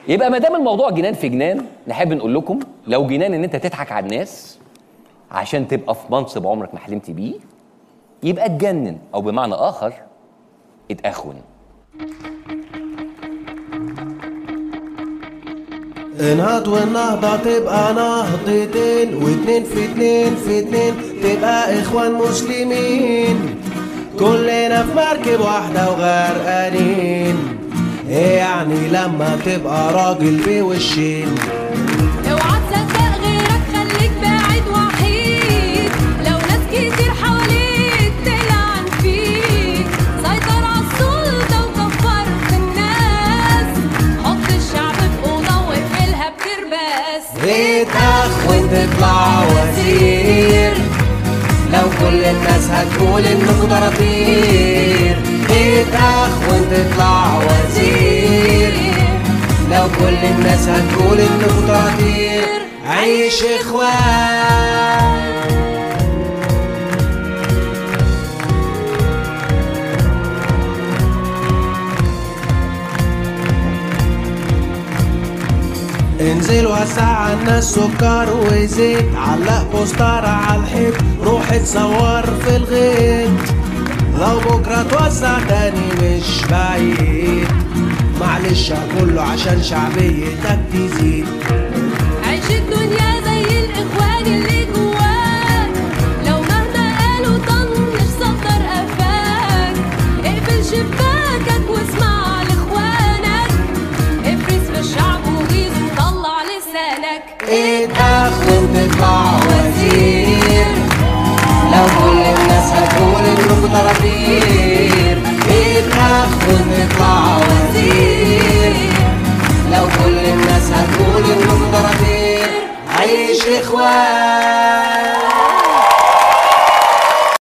يبقى ما دام الموضوع جنان في جنان، نحب نقول لكم لو جنان ان انت تضحك على الناس عشان تبقى في منصب عمرك ما حلمت بيه، يبقى اتجنن، او بمعنى اخر اتأخون. انهض والنهضة تبقى نهضتين، واتنين في اتنين في اتنين تبقى اخوان مسلمين، كلنا في مركب واحدة وغرقانين. ايه يعني لما تبقى راجل بوشين؟ اوعى تصدق غيرك، خليك بعيد وحيد، لو ناس كتير حواليك تلعن فيك، سيطر عالسلطة وكفر في الناس، حط الشعب في أوضة واقفلها بكرباس. اتأخون تطلع وزير، لو كل الناس هتقول انكوا طراطير. اتأخون تطلع وزير، لو كل الناس هتقول انكوا طراطير. عيش اخوان. انزل وسع على الناس سكر وزيت، علق بوستر على الحيط، روح اتصور في الغيط، لو بكره توسع تاني مش بعيد، معلش كله عشان شعبيتك تزيد. عيش الدنيا زي الإخوان اللي جواك، لو مهما قالوا طنش صدر قفاك، اقفل شباكك واسمع لإخوانك، افرز في الشعب وغيظ وطلع لسانك. اتأخون تطلع وزير، لو كل الناس هتقول انكوا طراطير. اتأخون تطلع وزير، لو كل الناس هتقول انكوا طراطير. عيش اخوان.